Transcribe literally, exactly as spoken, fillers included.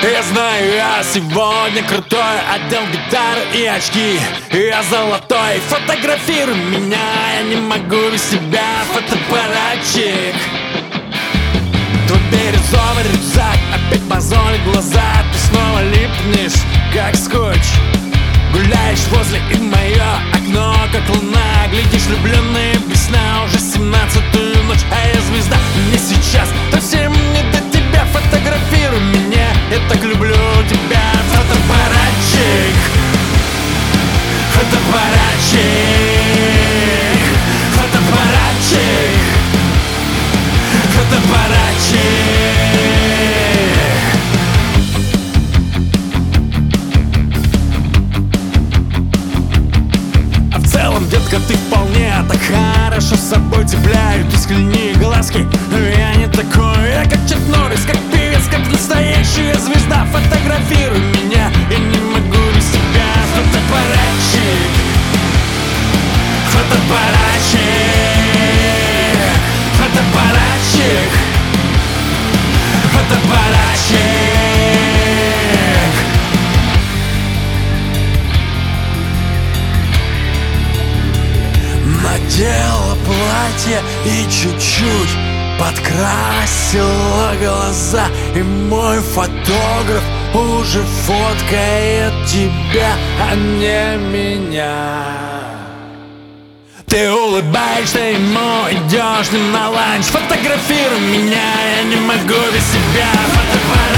Я знаю, я сегодня крутой, одел гитару и очки. Я золотой, фотографируй меня, я не могу без себя, фотоаппаратчик. Твой бирюзовый рюкзак опять мозолит глаза. Ты снова липнешь, как скотч. Гуляешь возле и в мое окно, как луна. Глядишь, влюбленные без сна, уже семнадцатую ночь, а я звезда. Мне сейчас совсем не до тебя, фотографируй меня, я так люблю тебя. Фотоаппаратчик, фотоаппаратчик, фотоаппаратчик, фотоаппаратчик. А в целом, детка, ты вполне так хорошо с собой цепляют искренние глазки. Но я не такой, я как Чак Норрис, как певец, как настоящая звезда. Фотографируй меня, я не могу без тебя. Фотоаппаратчик, фотоаппаратчик, фотоаппаратчик, фотоаппаратчик. Надела платье и чуть-чуть подкрасила глаза. И мой фотограф уже фоткает тебя, а не меня. Ты улыбаешься ему, идешь с ним на ланч. Фотографируй меня, я не могу без себя. Фотоаппарат.